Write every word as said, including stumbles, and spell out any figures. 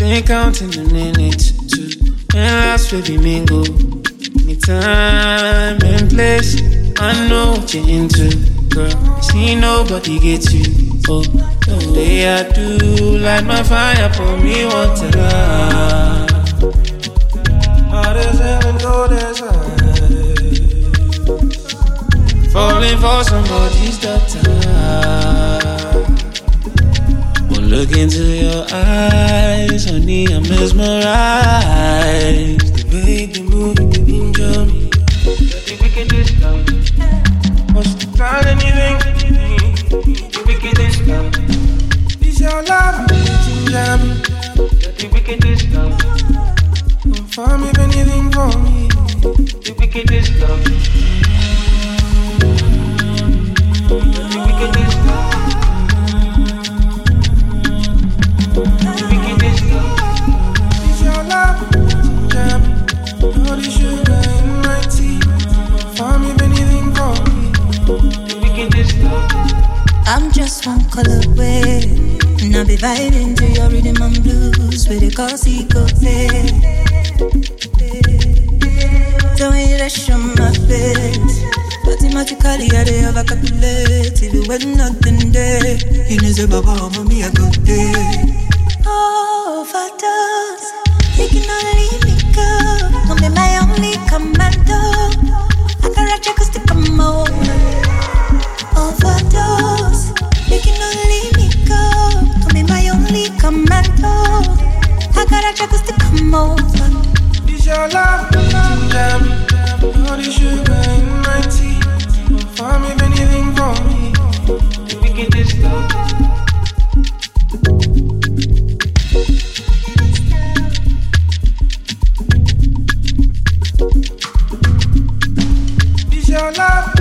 ain't counting the minutes to when last we be mingle. Any time and place, I know what you're into, girl. See nobody gets you. Oh, the way I do, light my fire, pour me water. Hot as hell and cold as high. Falling for somebody's daughter. One look into your eyes, honey, I'm mesmerized. The way they move, you can enjoy me. The wickedest love. What's the plan, anything? The wickedest love. This your love, ginger me. The wickedest love. For me, anything for me. The wickedest love. The wickedest love. The wickedest love. It's your love, ginger me. All the sugar in my tea. For me, anything for me. The wickedest love. I'm just one color away, and I'll be vibing to your rhythm and blues with the cozy coffee. The way you rush on my face, automatically I dey have a calculate. Even when nothing there, you know say Baba, Mama, me a good day. Oh, overdose, you can only leave me go. Don't be my only commando. I can write you 'cause they come on. Overdose, you can only leave me go. Don't be my only commando. I got a check 'cause they come over. It's your love, ginger me. All the sugar in my tea. For me, anything for me. The wickedest love. It's your love.